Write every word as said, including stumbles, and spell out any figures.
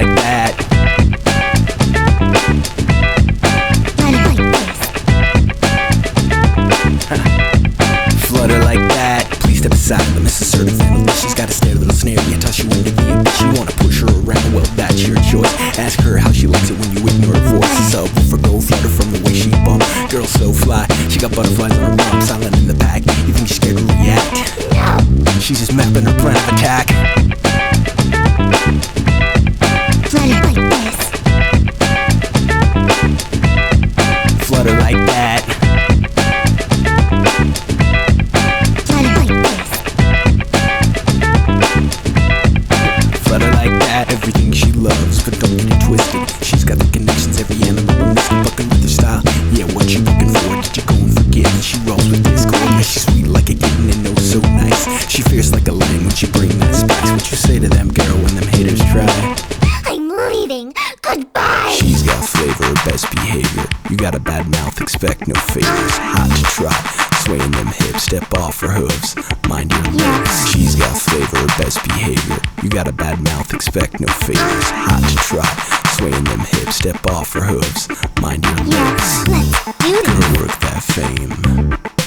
like that. Flutter like that. Please step aside, let Miss Assertive handle this. She's got a stare, little snare, yeah, toss you into the abyss. You wanna push her around, well, that's your choice. Ask her how she likes it when you ignore her voice. Subwoofer go flutter from the way she bump. Girl so fly, she got butterflies on her rump. Silent in the pack, you think she's scared to react? She's just mapping her plan of attack. Flutter like this. Flutter like that. Flutter like this. Flutter like that. Everything she loves, but don't get it twisted. She's got the connections, every animal mystic. Bucking with her style, yeah, what you looking for? Did you go and forget? She rolls with this chord, yeah, she's sweet like a kitten and oh so nice. She fierce like a lion when she bring that spice. What you say to them, girl, when them haters try? I'm leaving. Goodbye. She's got flavor, best behavior. You got a bad mouth, expect no favors. Hot to try, swaying them hips, step off her hooves, mind your lips. She's got flavor, best behavior. You got a bad mouth, expect no favors. Hot to try, swaying them hips, step off her hooves, mind your lips. Let's do this. Gonna work that fame.